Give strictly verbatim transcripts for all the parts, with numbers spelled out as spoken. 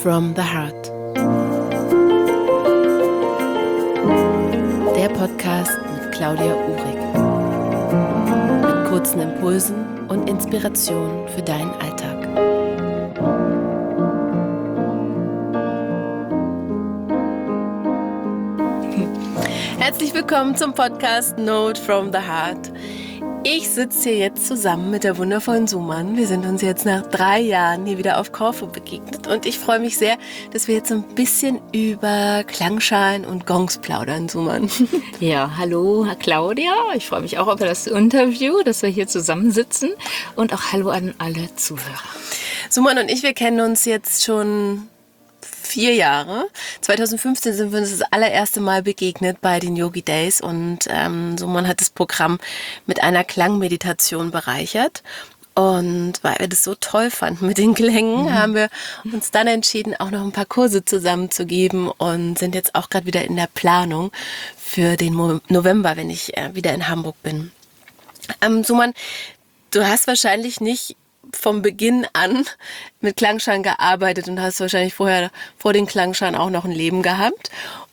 from the Heart. Der Podcast mit Claudia Uhrig. Mit kurzen Impulsen und Inspirationen für deinen Alltag. Herzlich willkommen zum Podcast Note from the Heart. Ich sitze hier jetzt zusammen mit der wundervollen Suman. Wir sind uns jetzt nach drei Jahren hier wieder auf Korfu begegnet und ich freue mich sehr, dass wir jetzt ein bisschen über Klangschalen und Gongs plaudern, Suman. Ja, hallo Claudia. Ich freue mich auch über das Interview, dass wir hier zusammensitzen und auch hallo an alle Zuhörer. Suman und ich, wir kennen uns jetzt schon vier Jahre. zwanzig fünfzehn sind wir uns das allererste Mal begegnet bei den Yogi Days und ähm, Suman hat das Programm mit einer Klangmeditation bereichert. Und weil wir das so toll fanden mit den Klängen, mhm. haben wir uns dann entschieden, auch noch ein paar Kurse zusammenzugeben und sind jetzt auch gerade wieder in der Planung für den Mo- November, wenn ich äh, wieder in Hamburg bin. Ähm, Suman, du hast wahrscheinlich nicht vom Beginn an mit Klangschalen gearbeitet und hast wahrscheinlich vorher vor den Klangschalen auch noch ein Leben gehabt.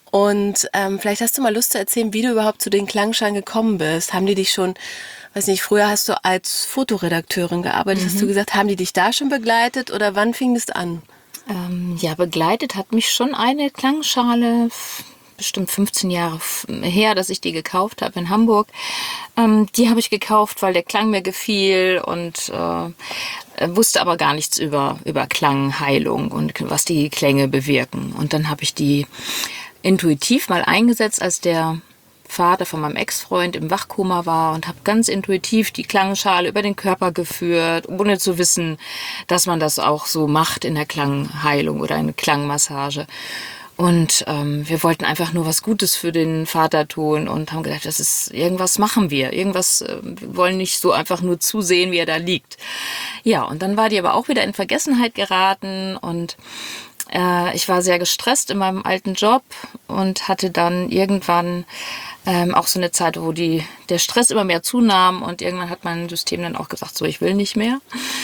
Und ähm, vielleicht hast du mal Lust zu erzählen, wie du überhaupt zu den Klangschalen gekommen bist. Haben die dich schon, weiß nicht, früher hast du als Fotoredakteurin gearbeitet, mhm. hast du gesagt, haben die dich da schon begleitet oder wann fing das an? Ähm, ja, begleitet hat mich schon eine Klangschale, bestimmt fünfzehn Jahre her, dass ich die gekauft habe in Hamburg. Ähm, die habe ich gekauft, weil der Klang mir gefiel und äh, wusste aber gar nichts über, über Klangheilung und was die Klänge bewirken. Und dann habe ich die intuitiv mal eingesetzt, als der Vater von meinem Ex-Freund im Wachkoma war und habe ganz intuitiv die Klangschale über den Körper geführt, ohne zu wissen, dass man das auch so macht in der Klangheilung oder eine Klangmassage. Und ähm, wir wollten einfach nur was Gutes für den Vater tun und haben gedacht, das ist, irgendwas machen wir. Irgendwas, äh, wir wollen nicht so einfach nur zusehen, wie er da liegt. Ja, und dann war die aber auch wieder in Vergessenheit geraten und äh, ich war sehr gestresst in meinem alten Job und hatte dann irgendwann ähm, auch so eine Zeit, wo die, der Stress immer mehr zunahm und irgendwann hat mein System dann auch gesagt, so, ich will nicht mehr.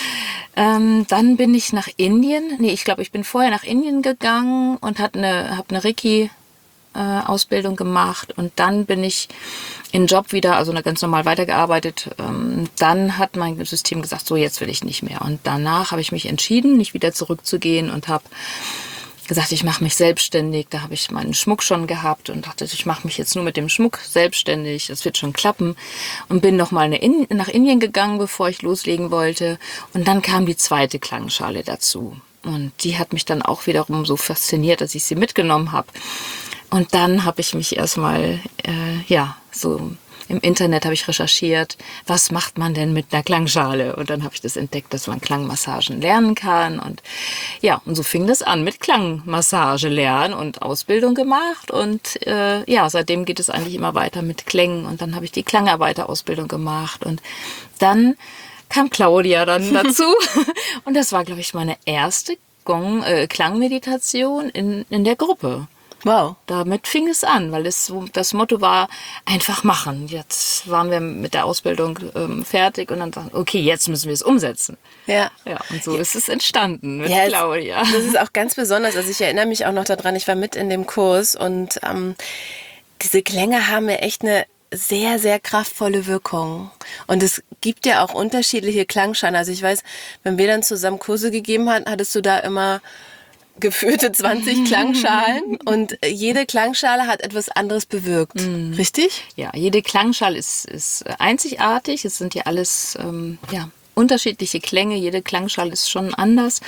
Ähm, dann bin ich nach Indien, nee, ich glaube, ich bin vorher nach Indien gegangen und habe eine, hab eine Reiki-Ausbildung äh, gemacht und dann bin ich in Job wieder, also ganz normal weitergearbeitet. Ähm, dann hat mein System gesagt, so jetzt will ich nicht mehr. Und danach habe ich mich entschieden, nicht wieder zurückzugehen und habe gesagt, ich mache mich selbstständig. Da habe ich meinen Schmuck schon gehabt und dachte, ich mache mich jetzt nur mit dem Schmuck selbstständig. Das wird schon klappen. Und bin noch mal in, nach Indien gegangen, bevor ich loslegen wollte. Und dann kam die zweite Klangschale dazu. Und die hat mich dann auch wiederum so fasziniert, dass ich sie mitgenommen habe. Und dann habe ich mich erstmal, äh, ja, so im Internet habe ich recherchiert, was macht man denn mit einer Klangschale? Und dann habe ich das entdeckt, dass man Klangmassagen lernen kann. Und ja, und so fing das an mit Klangmassage lernen und Ausbildung gemacht. Und äh, ja, seitdem geht es eigentlich immer weiter mit Klängen. Und dann habe ich die Klangarbeiterausbildung gemacht. Und dann kam Claudia dann dazu. Und das war, glaube ich, meine erste Gong, äh, Klangmeditation in, in der Gruppe. Wow. Damit fing es an, weil es, das Motto war, einfach machen. Jetzt waren wir mit der Ausbildung ähm, fertig und dann sagten, okay, jetzt müssen wir es umsetzen. Ja. Ja, und so ja. ist es entstanden mit ja, Claudia. Das ist auch ganz besonders. Also ich erinnere mich auch noch daran, ich war mit in dem Kurs und ähm, diese Klänge haben mir echt eine sehr, sehr kraftvolle Wirkung. Und es gibt ja auch unterschiedliche Klangschalen. Also ich weiß, wenn wir dann zusammen Kurse gegeben hatten, hattest du da immer geführte zwanzig Klangschalen und jede Klangschale hat etwas anderes bewirkt. Mm. Richtig? Ja, jede Klangschale ist, ist einzigartig. Es sind ja alles ähm, ja, unterschiedliche Klänge. Jede Klangschale ist schon anders.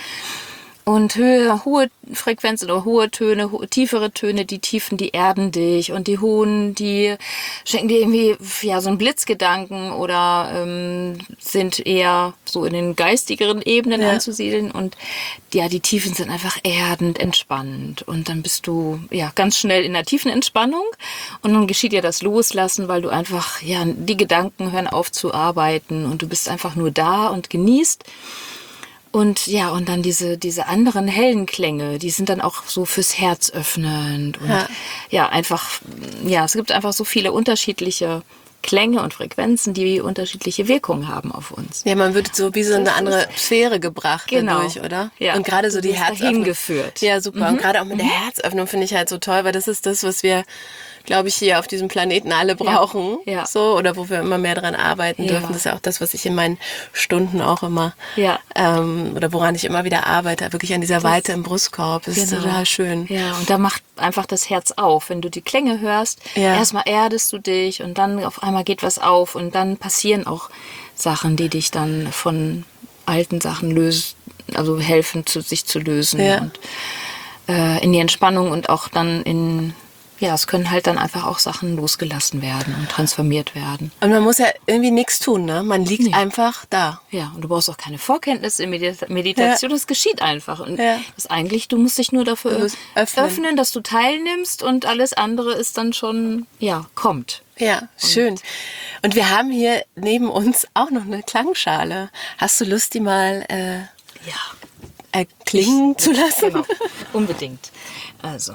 Und höhe, hohe Frequenzen oder hohe Töne, hohe, tiefere Töne, die Tiefen, die erden dich. Und die hohen, die schenken dir irgendwie ja, so einen Blitzgedanken oder ähm, sind eher so in den geistigeren Ebenen ja. anzusiedeln. Und ja, die Tiefen sind einfach erdend, entspannend. Und dann bist du ja ganz schnell in der tiefen Entspannung. Und dann geschieht dir das Loslassen, weil du einfach, ja, die Gedanken hören auf zu arbeiten. Und du bist einfach nur da und genießt. Und ja, und dann diese, diese anderen hellen Klänge, die sind dann auch so fürs Herz öffnend. Und ja, ja einfach, ja, es gibt einfach so viele unterschiedliche Klänge und Frequenzen, die unterschiedliche Wirkungen haben auf uns. Ja, man wird so wie so eine andere Sphäre gebracht Genau. dadurch, oder? Ja. Und gerade so Du die wirst dahin Herzöffnung. geführt. Ja, super. Mhm. Und gerade auch mit der Herzöffnung finde ich halt so toll, weil das ist das, was wir, glaube ich, hier auf diesem Planeten alle brauchen. Ja. So, oder wo wir immer mehr dran arbeiten Ja. dürfen. Das ist ja auch das, was ich in meinen Stunden auch immer, Ja. ähm, oder woran ich immer wieder arbeite, wirklich an dieser Weite im Brustkorb. Das ist Genau. total schön. Ja, und da macht einfach das Herz auf. Wenn du die Klänge hörst, Ja. erstmal erdest du dich und dann auf einmal geht was auf und dann passieren auch Sachen, die dich dann von alten Sachen lösen, also helfen, zu, sich zu lösen Ja. und äh, in die Entspannung und auch dann in, ja, es können halt dann einfach auch Sachen losgelassen werden und transformiert werden. Und man muss ja irgendwie nichts tun, ne? Man liegt Nee. einfach da. Ja, und du brauchst auch keine Vorkenntnisse in Medita- Meditation, das geschieht einfach. Und Ja. das eigentlich, du musst dich nur dafür Du musst öffnen. öffnen. dass du teilnimmst und alles andere ist dann schon, ja, kommt. Ja, schön. Und wir haben hier neben uns auch noch eine Klangschale. Hast du Lust, die mal äh, Ja, erklingen zu lassen? genau, unbedingt. Also.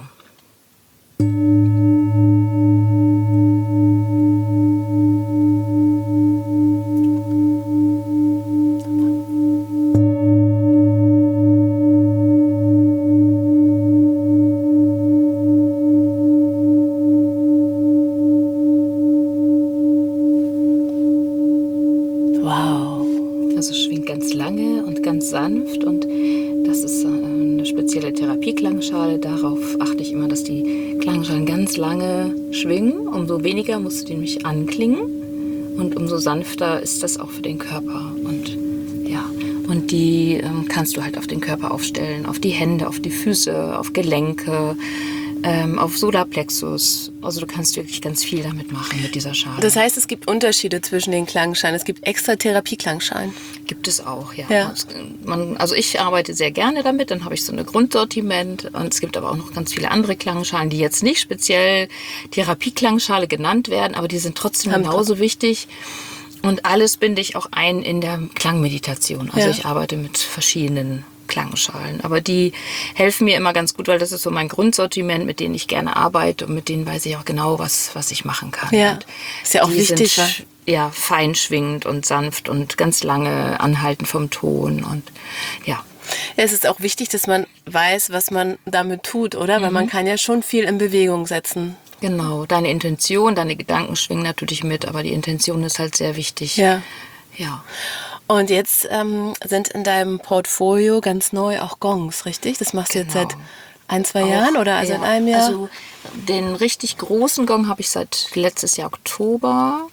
Wow. Also es schwingt ganz lange und ganz sanft und das ist äh, eine spezielle Therapieklangschale. Darauf achte ich immer, dass die Klangschalen ganz lange schwingen. Umso weniger musst du die nämlich anklingen und umso sanfter ist das auch für den Körper. Und ja, und die ähm, kannst du halt auf den Körper aufstellen, auf die Hände, auf die Füße, auf Gelenke, ähm, auf Solarplexus. Also du kannst wirklich ganz viel damit machen mit dieser Schale. Das heißt, es gibt Unterschiede zwischen den Klangschalen. Es gibt extra Therapieklangschalen. Gibt es auch, ja. Ja. Es- Man, also ich arbeite sehr gerne damit, dann habe ich so ein Grundsortiment und es gibt aber auch noch ganz viele andere Klangschalen, die jetzt nicht speziell Therapieklangschale genannt werden, aber die sind trotzdem Haben genauso wichtig. Und alles binde ich auch ein in der Klangmeditation. Also Ja. ich arbeite mit verschiedenen Klangschalen. Aber die helfen mir immer ganz gut, weil das ist so mein Grundsortiment, mit denen ich gerne arbeite und mit denen weiß ich auch genau, was, was ich machen kann. Ja. Und Ist ja auch die wichtig, sind, wa? ja, fein schwingend und sanft und ganz lange anhalten vom Ton und ja. Ja, es ist auch wichtig, dass man weiß, was man damit tut, oder? Weil Mhm. man kann ja schon viel in Bewegung setzen. Genau, deine Intention, deine Gedanken schwingen natürlich mit, aber die Intention ist halt sehr wichtig. Ja. Ja. Und jetzt ähm, sind in deinem Portfolio ganz neu auch Gongs, richtig? Das machst du jetzt Genau. seit ein, zwei Jahren oder also ja. in einem Jahr? Also den richtig großen Gong habe ich seit letztes Jahr Oktober.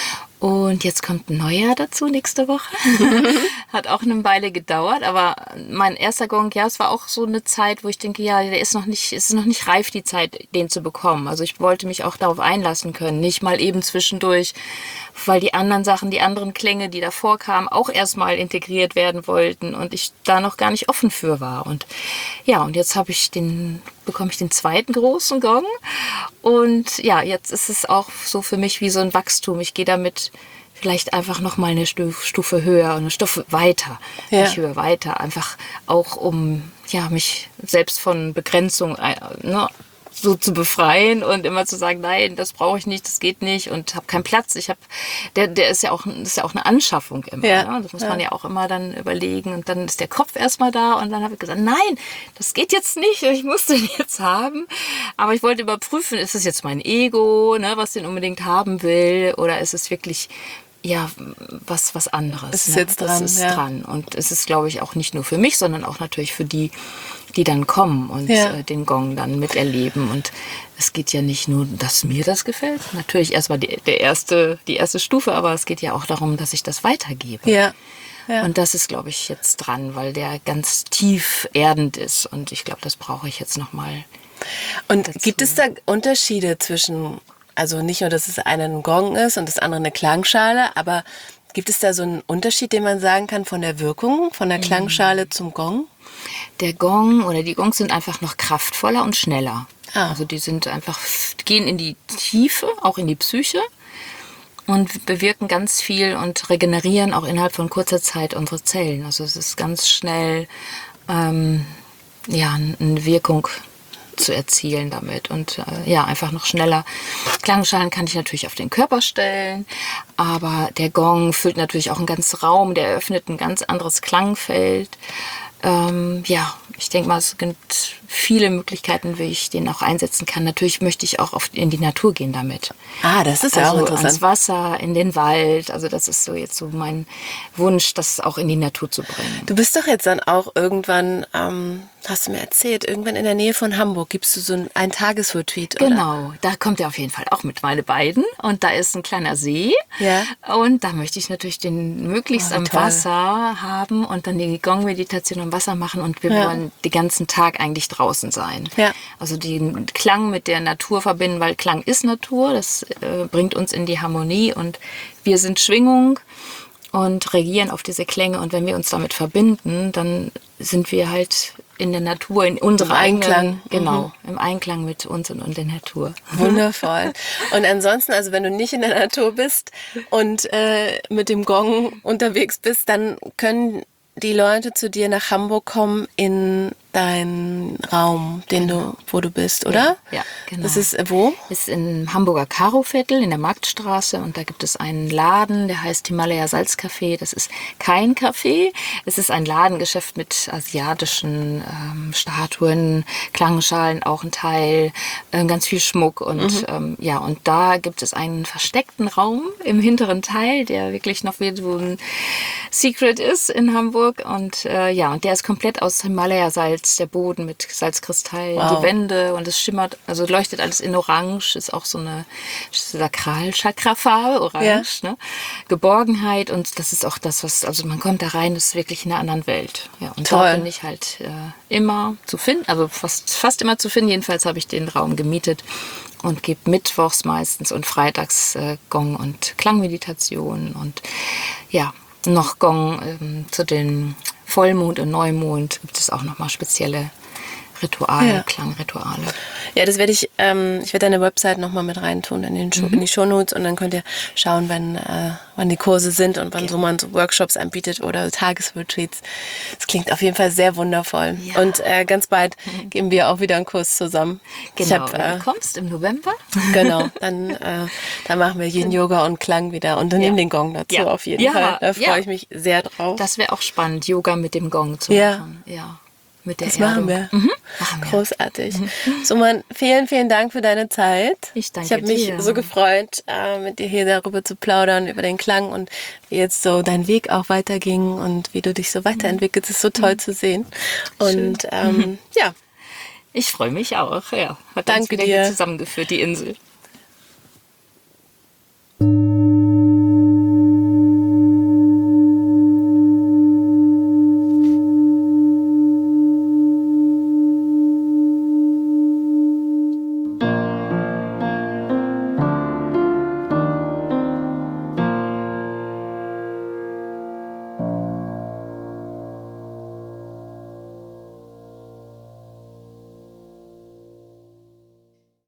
Und jetzt kommt ein neuer dazu nächste Woche. Hat auch eine Weile gedauert, aber mein erster Gong, ja, es war auch so eine Zeit, wo ich denke, ja, der ist noch nicht, es ist noch nicht reif, die Zeit, den zu bekommen. Also ich wollte mich auch darauf einlassen können, nicht mal eben zwischendurch, weil die anderen Sachen, die anderen Klänge, die davor kamen, auch erstmal integriert werden wollten und ich da noch gar nicht offen für war. Und ja, und jetzt habe ich den, bekomme ich den zweiten großen Gong. Und ja, jetzt ist es auch so für mich wie so ein Wachstum. Ich gehe damit vielleicht einfach noch mal eine Stu- Stufe höher, eine Stufe weiter, Ja. nicht höher, weiter, einfach auch um ja mich selbst von Begrenzung äh, ne, so zu befreien und immer zu sagen, nein, das brauche ich nicht, das geht nicht und habe keinen Platz. Ich habe, der, der ist ja auch, das ist ja auch eine Anschaffung immer. Ja. Ne? Das muss Ja. man ja auch immer dann überlegen und dann ist der Kopf erstmal da und dann habe ich gesagt, nein, das geht jetzt nicht, ich muss den jetzt haben. Aber ich wollte überprüfen, ist es jetzt mein Ego, ne, was den unbedingt haben will oder ist es wirklich ja, was, was anderes. Es ist ne? jetzt Das dran, ist ja. dran. Und es ist, glaube ich, auch nicht nur für mich, sondern auch natürlich für die, die dann kommen und Ja. äh, den Gong dann miterleben. Und es geht ja nicht nur, dass mir das gefällt. Natürlich erstmal die, der erste, die erste Stufe, aber es geht ja auch darum, dass ich das weitergebe. Ja. Ja. Und das ist, glaube ich, jetzt dran, weil der ganz tief erdend ist. Und ich glaube, das brauche ich jetzt nochmal. Und dazu. gibt es da Unterschiede zwischen, also nicht nur, dass es eine ein Gong ist und das andere eine Klangschale, aber gibt es da so einen Unterschied, den man sagen kann von der Wirkung, von der Klangschale zum Gong? Der Gong oder die Gongs sind einfach noch kraftvoller und schneller. Ah. Also die sind einfach, die gehen in die Tiefe, auch in die Psyche und bewirken ganz viel und regenerieren auch innerhalb von kurzer Zeit unsere Zellen. Also es ist ganz schnell ähm, ja, eine Wirkung zu erzielen damit und äh, ja, einfach noch schneller. Klangschalen kann ich natürlich auf den Körper stellen, aber der Gong füllt natürlich auch einen ganzen Raum, der eröffnet ein ganz anderes Klangfeld. Ähm, ja, ich denke mal, es gibt viele Möglichkeiten, wie ich den auch einsetzen kann. Natürlich möchte ich auch oft in die Natur gehen damit. Ah, das ist ja also auch interessant. Ans Wasser, in den Wald. Also das ist so jetzt so mein Wunsch, das auch in die Natur zu bringen. Du bist doch jetzt dann auch irgendwann, ähm, hast du mir erzählt, irgendwann in der Nähe von Hamburg gibst du so ein, ein Tagesretreat, oder? Genau, da kommt er auf jeden Fall auch mit, meine beiden. Und da ist ein kleiner See. Ja. Und da möchte ich natürlich den möglichst Oh, wie am toll. Wasser haben und dann die Gong-Meditation am Wasser machen. Und wir Ja. wollen den ganzen Tag eigentlich draußen sein. Ja. Also den Klang mit der Natur verbinden, weil Klang ist Natur. Das äh, bringt uns in die Harmonie und wir sind Schwingung und reagieren auf diese Klänge. Und wenn wir uns damit verbinden, dann sind wir halt in der Natur, in unserer Im Einklang. eigenen, genau, im Einklang mit uns und, und der Natur. Wundervoll. Und ansonsten, also wenn du nicht in der Natur bist und äh, mit dem Gong unterwegs bist, dann können die Leute zu dir nach Hamburg kommen in deinen Raum, den du, wo du bist, oder? Ja, ja, genau. Das ist äh, wo? Ist im Hamburger Karoviertel in der Marktstraße und da gibt es einen Laden, der heißt Himalaya Salzcafé. Das ist kein Café, es ist ein Ladengeschäft mit asiatischen ähm, Statuen, Klangschalen auch ein Teil, ähm, ganz viel Schmuck und Mhm. ähm, ja, und da gibt es einen versteckten Raum im hinteren Teil, der wirklich noch wie so ein Secret ist in Hamburg und äh, ja, und der ist komplett aus Himalaya-Salz, der Boden mit Salzkristall, Wow. die Wände und es schimmert, also leuchtet alles in Orange, ist auch so eine Sakral-Chakra-Farbe, Orange, ne? Geborgenheit und das ist auch das, was, also man kommt da rein, das ist wirklich in einer anderen Welt. Ja, und Toll. da bin ich halt äh, immer zu finden, also fast, fast immer zu finden, jedenfalls habe ich den Raum gemietet und gebe mittwochs meistens und freitags äh, Gong und Klangmeditation und ja, noch Gong ähm, zu den Vollmond und Neumond gibt es auch nochmal spezielle Rituale, Ja. Klangrituale. Ja, das werde ich, ähm, ich werde deine Website nochmal mit reintun in, den Show, in die Shownotes und dann könnt ihr schauen, wenn, äh, wann die Kurse sind und wann so man so Workshops anbietet oder Tagesretreats. Das klingt auf jeden Fall sehr wundervoll. Ja. Und äh, ganz bald geben wir auch wieder einen Kurs zusammen. Genau, Ich hab, wenn äh, du kommst im November. Genau, dann, äh, dann machen wir Yin Yoga und Klang wieder und dann Ja. nehmen den Gong dazu Ja. auf jeden Ja, Fall. Da freue ja. ich mich sehr drauf. Das wäre auch spannend, Yoga mit dem Gong zu Ja. machen. Ja, mit der Das machen wir. Erdung. Mhm. Machen wir. Großartig. Suman, vielen, vielen Dank für deine Zeit. Ich danke Ich habe mich dir. so gefreut, äh, mit dir hier darüber zu plaudern, über den Klang und wie jetzt so dein Weg auch weiterging und wie du dich so weiterentwickelst. Es ist so toll zu sehen. Und ähm, ja, Ich freue mich auch, ja. Hat Danke uns wieder dir. hier zusammengeführt, die Insel.